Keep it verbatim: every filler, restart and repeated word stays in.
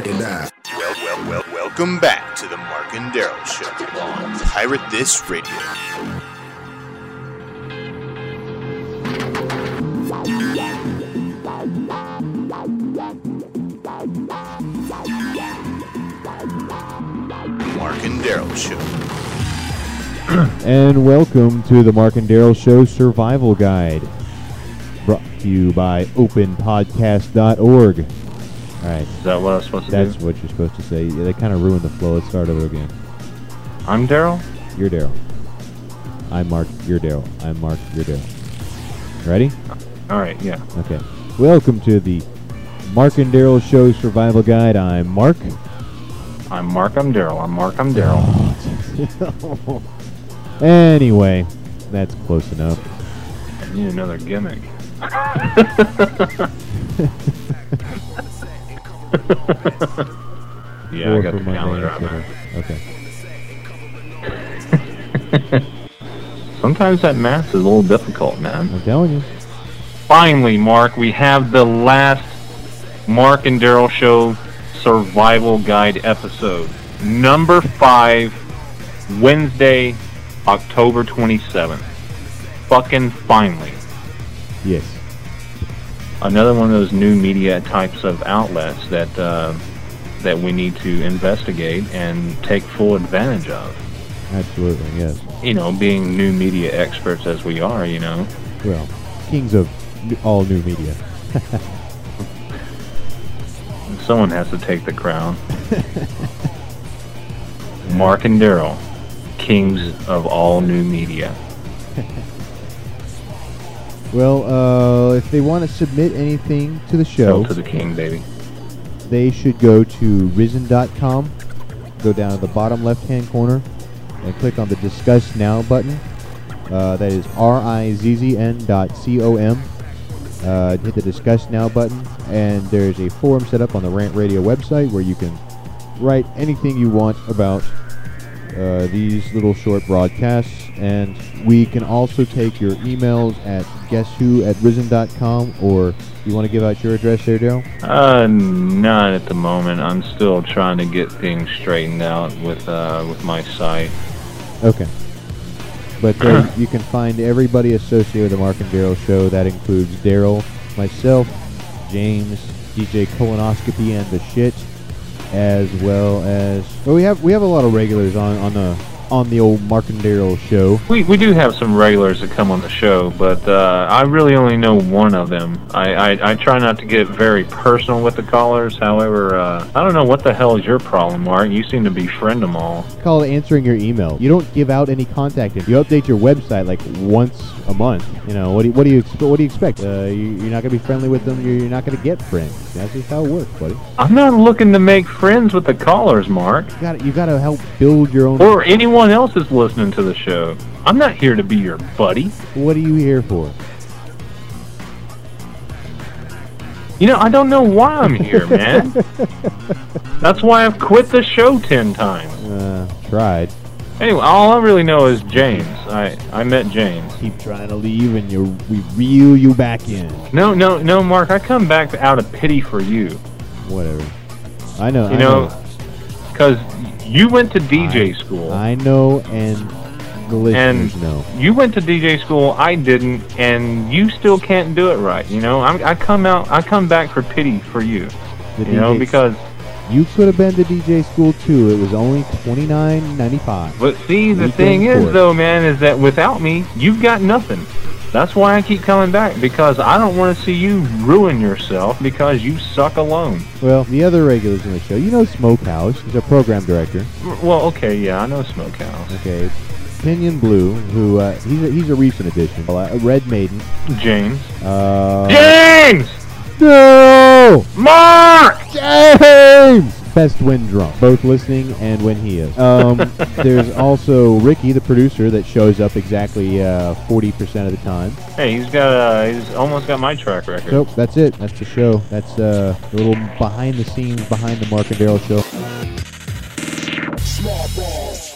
check it out. Well, well, well, welcome back to the Mark and Daryl Show on Pirate This Radio. Mark and Daryl Show. And welcome to the Mark and Daryl Show Survival Guide, brought to you by open podcast dot org. All right. Is that what I was supposed to That's do? what you're supposed to say. Yeah, they kind of ruined the flow. Let's start over again. I'm Daryl? You're Daryl. I'm Mark. You're Daryl. I'm Mark. You're Daryl. Ready? All right, yeah. Okay. Welcome to the Mark and Daryl Show Survival Guide. I'm Mark. I'm Mark, I'm Daryl. I'm Mark, I'm Daryl. Anyway, that's close enough. I need another gimmick. Yeah, I got the calendar on there. Okay. Sometimes that math is a little difficult, man. I'm telling you. Finally, Mark, we have the last Mark and Daryl Show Survival Guide episode. Number five, Wednesday, October twenty-seventh. Fucking finally. Yes. Another one of those new media types of outlets that uh, that we need to investigate and take full advantage of. Absolutely, yes. You know, being new media experts as we are, you know. Well, kings of n- all new media. Someone has to take the crown. Mark and Daryl, kings of all new media. Well, uh, if they want to submit anything to the show, Hail to the king, baby. they should go to risen dot com, go down to the bottom left-hand corner, and click on the Discuss Now button. Uh, that is R I Z Z N dot C O M. Uh, hit the Discuss Now button, and there's a forum set up on the Rant Radio website where you can write anything you want about uh, these little short broadcasts. And we can also take your emails at guesswho at risen dot com, or you want to give out your address there, Daryl? Uh, not at the moment. I'm still trying to get things straightened out with uh, with my site. Okay. But uh, you can find everybody associated with the Mark and Daryl Show. That includes Daryl, myself, James, D J Colonoscopy and the Shit, as well as... Well, we have we have a lot of regulars on, on the on the old Mark and Daryl Show. We we do have some regulars that come on the show, but uh, I really only know one of them. I, I, I try not to get very personal with the callers. However, uh, I don't know what the hell is your problem, Mark. You seem to befriend them all. Call answering your email. You don't give out any contact info. You update your website like once a month. You know, what do you, what do you expe- what do you expect? Uh, you, you're not gonna be friendly with them. You're, you're not gonna get friends. That's just how it works, buddy. I'm not looking to make friends with the callers, Mark. You got you got to help build your own. Or anyone else is listening to the show. I'm not here to be your buddy. What are you here for? You know, I don't know why I'm here, man. That's why I've quit the show ten times. Uh, tried. Anyway, all I really know is James. I, I met James. Keep trying to leave, and you we reel you back in. No, no, no, Mark. I come back out of pity for you. Whatever. I know. You I know, because you went to D J I, school. I know, and the listeners and know. You went to D J school. I didn't, and you still can't do it right. You know, I'm, I come out. I come back for pity for you. The You D J know, because. You could have been to D J school too. It was only twenty-nine ninety-five. But see, the Weekend thing is, course. though, man, is that without me, you've got nothing. That's why I keep coming back, because I don't want to see you ruin yourself because you suck alone. Well, the other regulars in the show, you know Smokehouse. He's our program director. Well, okay, yeah, I know Smokehouse. Okay. Pinion Blue, who uh, he's a, he's a recent addition. Uh, Red Maiden. James. Uh, James! No! Mark! James! Best when drunk. Both listening and when he is. Um, there's also Ricky, the producer, that shows up exactly uh, forty percent of the time. Hey, he's got uh, he's almost got my track record. Nope, that's it. That's the show. That's uh, a little behind the scenes, behind the Mark and Daryl show. Small balls.